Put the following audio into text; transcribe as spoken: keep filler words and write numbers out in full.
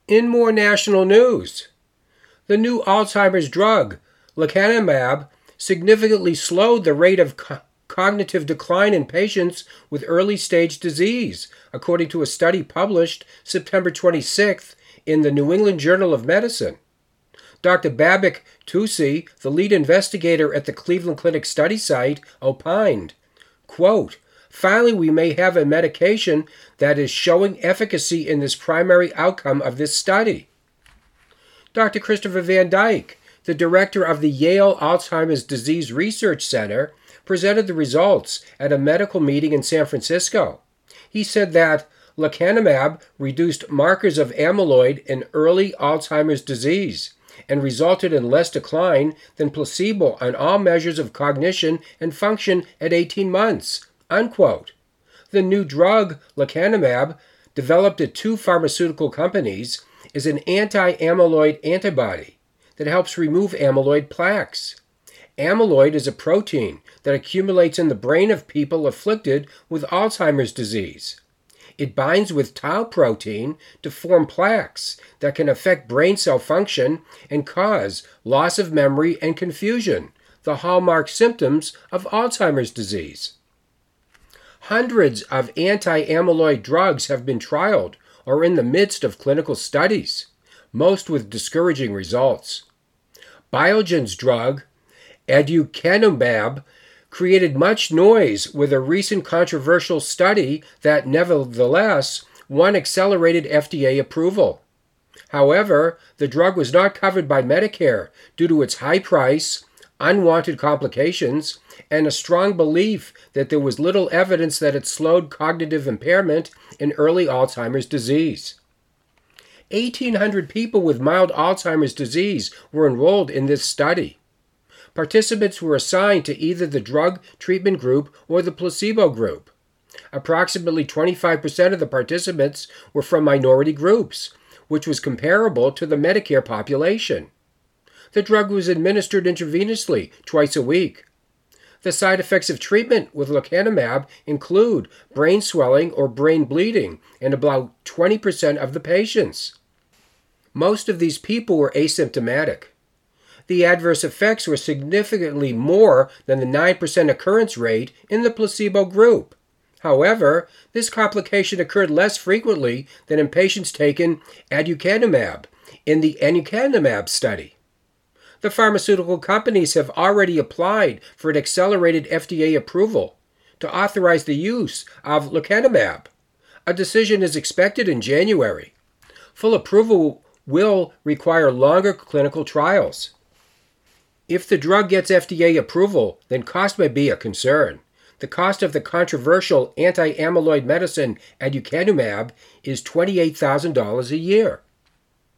In more national news, the new Alzheimer's drug, lecanemab, significantly slowed the rate of co- cognitive decline in patients with early-stage disease, according to a study published September twenty-sixth in the New England Journal of Medicine. Doctor Babak Tusi, the lead investigator at the Cleveland Clinic study site, opined, quote, "Finally, we may have a medication that is showing efficacy in this primary outcome of this study." Doctor Christopher Van Dyke, the director of the Yale Alzheimer's Disease Research Center, presented the results at a medical meeting in San Francisco. He said that lecanemab reduced markers of amyloid in early Alzheimer's disease and resulted in less decline than placebo on all measures of cognition and function at eighteen months, unquote. The new drug, lecanemab, developed at two pharmaceutical companies, is an anti-amyloid antibody that helps remove amyloid plaques. Amyloid is a protein that accumulates in the brain of people afflicted with Alzheimer's disease. It binds with tau protein to form plaques that can affect brain cell function and cause loss of memory and confusion, the hallmark symptoms of Alzheimer's disease. Hundreds of anti-amyloid drugs have been trialed or in the midst of clinical studies, most with discouraging results. Biogen's drug, aducanumab, created much noise with a recent controversial study that nevertheless won accelerated F D A approval. However, the drug was not covered by Medicare due to its high price, unwanted complications, and a strong belief that there was little evidence that it slowed cognitive impairment in early Alzheimer's disease. eighteen hundred people with mild Alzheimer's disease were enrolled in this study. Participants were assigned to either the drug treatment group or the placebo group. Approximately twenty-five percent of the participants were from minority groups, which was comparable to the Medicare population. The drug was administered intravenously twice a week. The side effects of treatment with lecanemab include brain swelling or brain bleeding in about twenty percent of the patients. Most of these people were asymptomatic. The adverse effects were significantly more than the nine percent occurrence rate in the placebo group. However, this complication occurred less frequently than in patients taken aducanumab in the aducanumab study. The pharmaceutical companies have already applied for an accelerated F D A approval to authorize the use of lecanemab. A decision is expected in January. Full approval will require longer clinical trials. If the drug gets F D A approval, then cost may be a concern. The cost of the controversial anti-amyloid medicine aducanumab is twenty-eight thousand dollars a year.